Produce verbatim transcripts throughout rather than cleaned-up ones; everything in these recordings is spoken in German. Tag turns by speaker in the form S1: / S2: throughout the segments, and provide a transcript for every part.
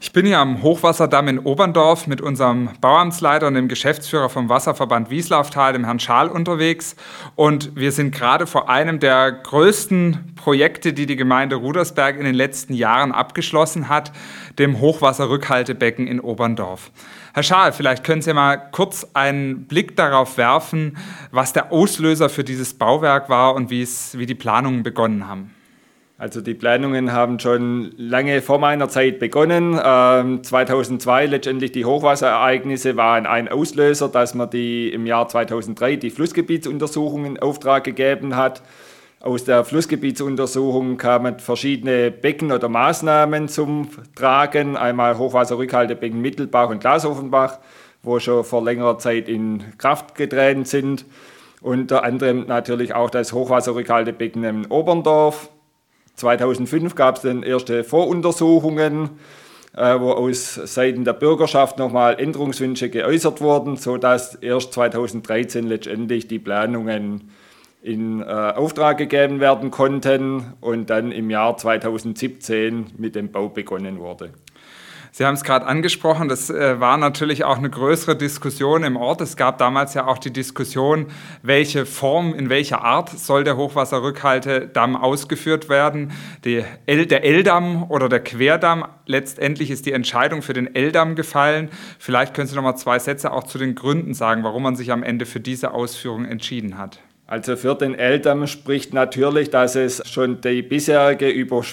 S1: Ich bin hier am Hochwasserdamm in Oberndorf mit unserem Bauamtsleiter und dem Geschäftsführer vom Wasserverband Wieslauftal, dem Herrn Schaal, unterwegs. Und wir sind gerade vor einem der größten Projekte, die die Gemeinde Rudersberg in den letzten Jahren abgeschlossen hat, dem Hochwasserrückhaltebecken in Oberndorf. Herr Schaal, vielleicht können Sie mal kurz einen Blick darauf werfen, was der Auslöser für dieses Bauwerk war und wie es, wie die Planungen begonnen haben.
S2: Also die Planungen haben schon lange vor meiner Zeit begonnen. Ähm, zweitausendzwei letztendlich die Hochwasserereignisse waren ein Auslöser, dass man die im Jahr zweitausenddrei die Flussgebietsuntersuchung in Auftrag gegeben hat. Aus der Flussgebietsuntersuchung kamen verschiedene Becken oder Maßnahmen zum Tragen. Einmal Hochwasserrückhaltebecken Mittelbach und Glasofenbach, wo schon vor längerer Zeit in Kraft getreten sind. Unter anderem natürlich auch das Hochwasserrückhaltebecken in Oberndorf. zweitausendfünf gab es dann erste Voruntersuchungen, äh, wo aus Seiten der Bürgerschaft nochmal Änderungswünsche geäußert wurden, sodass erst zweitausenddreizehn letztendlich die Planungen in äh, Auftrag gegeben werden konnten und dann im Jahr zweitausendsiebzehn mit dem Bau begonnen wurde.
S1: Sie haben es gerade angesprochen, das äh, war natürlich auch eine größere Diskussion im Ort. Es gab damals ja auch die Diskussion, welche Form, in welcher Art soll der Hochwasserrückhaltedamm ausgeführt werden. Die L, der L-Damm oder der Querdamm, letztendlich ist die Entscheidung für den L-Damm gefallen. Vielleicht können Sie noch mal zwei Sätze auch zu den Gründen sagen, warum man sich am Ende für diese Ausführung entschieden hat.
S2: Also für den L-Damm spricht natürlich, dass es schon die bisherige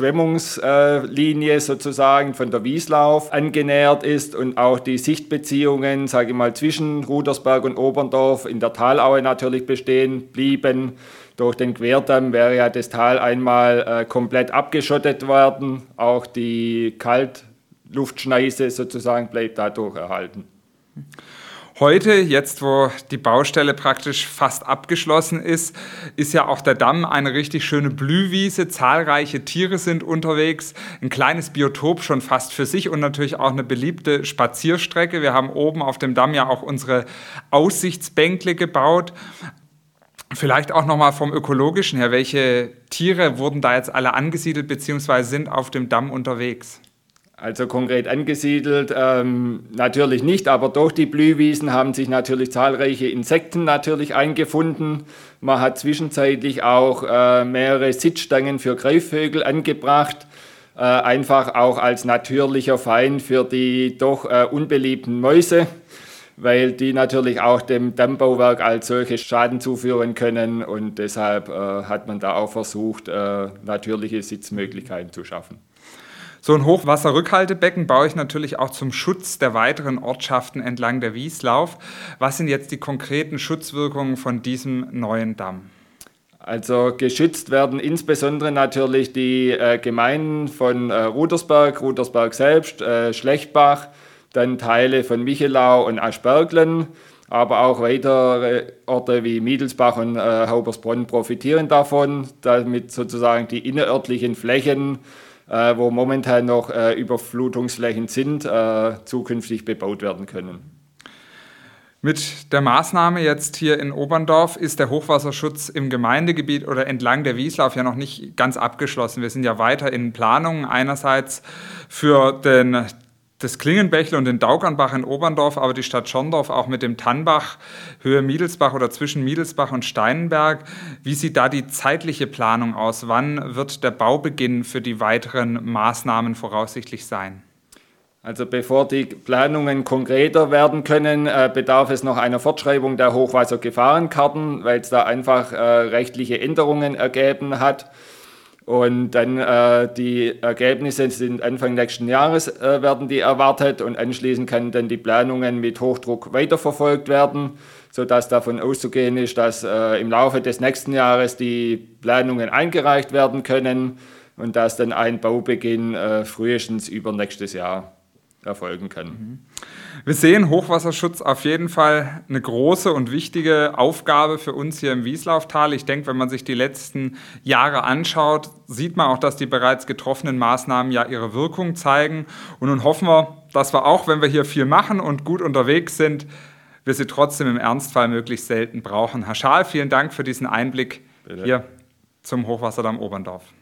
S2: Überschwemmungslinie sozusagen von der Wieslauf angenähert ist und auch die Sichtbeziehungen, sage ich mal, zwischen Rudersberg und Oberndorf in der Talaue natürlich bestehen blieben. Durch den Querdamm wäre ja das Tal einmal äh, komplett abgeschottet worden. Auch die Kaltluftschneise sozusagen bleibt dadurch erhalten.
S1: Heute, jetzt wo die Baustelle praktisch fast abgeschlossen ist, ist ja auch der Damm eine richtig schöne Blühwiese. Zahlreiche Tiere sind unterwegs, ein kleines Biotop schon fast für sich und natürlich auch eine beliebte Spazierstrecke. Wir haben oben auf dem Damm ja auch unsere Aussichtsbänkle gebaut. Vielleicht auch nochmal vom Ökologischen her, welche Tiere wurden da jetzt alle angesiedelt bzw. sind auf dem Damm unterwegs?
S2: Also konkret angesiedelt ähm, natürlich nicht, aber durch die Blühwiesen haben sich natürlich zahlreiche Insekten natürlich eingefunden. Man hat zwischenzeitlich auch äh, mehrere Sitzstangen für Greifvögel angebracht, äh, einfach auch als natürlicher Feind für die doch äh, unbeliebten Mäuse, weil die natürlich auch dem Dammbauwerk als solche Schaden zuführen können und deshalb äh, hat man da auch versucht, äh, natürliche Sitzmöglichkeiten zu schaffen.
S1: So ein Hochwasserrückhaltebecken baue ich natürlich auch zum Schutz der weiteren Ortschaften entlang der Wieslauf. Was sind jetzt die konkreten Schutzwirkungen von diesem neuen Damm?
S2: Also geschützt werden insbesondere natürlich die äh, Gemeinden von äh, Rudersberg, Rudersberg selbst, äh, Schlechtbach, dann Teile von Michelau und Aschberglen, aber auch weitere Orte wie Miedelsbach und äh, Haubersbronn profitieren davon, damit sozusagen die innerörtlichen Flächen, Äh, wo momentan noch äh, Überflutungsflächen sind, äh, zukünftig bebaut werden können.
S1: Mit der Maßnahme jetzt hier in Oberndorf ist der Hochwasserschutz im Gemeindegebiet oder entlang der Wieslauf ja noch nicht ganz abgeschlossen. Wir sind ja weiter in Planungen, einerseits für den das Klingenbächle und den Daugernbach in Oberndorf, aber die Stadt Schorndorf auch mit dem Tannbach, Höhe Miedelsbach oder zwischen Miedelsbach und Steinenberg. Wie sieht da die zeitliche Planung aus? Wann wird der Baubeginn für die weiteren Maßnahmen voraussichtlich sein?
S2: Also bevor die Planungen konkreter werden können, äh, bedarf es noch einer Fortschreibung der Hochwassergefahrenkarten, weil es da einfach äh, rechtliche Änderungen ergeben hat. Und dann äh, die Ergebnisse sind Anfang nächsten Jahres äh, werden die erwartet und anschließend können dann die Planungen mit Hochdruck weiterverfolgt werden, sodass davon auszugehen ist, dass äh, im Laufe des nächsten Jahres die Planungen eingereicht werden können und dass dann ein Baubeginn äh, frühestens übernächstes Jahr erfolgen kann.
S1: Wir sehen Hochwasserschutz auf jeden Fall eine große und wichtige Aufgabe für uns hier im Wieslauftal. Ich denke, wenn man sich die letzten Jahre anschaut, sieht man auch, dass die bereits getroffenen Maßnahmen ja ihre Wirkung zeigen. Und nun hoffen wir, dass wir auch, wenn wir hier viel machen und gut unterwegs sind, wir sie trotzdem im Ernstfall möglichst selten brauchen. Herr Schaal, vielen Dank für diesen Einblick Bitte. Hier zum Hochwasserdamm Oberndorf.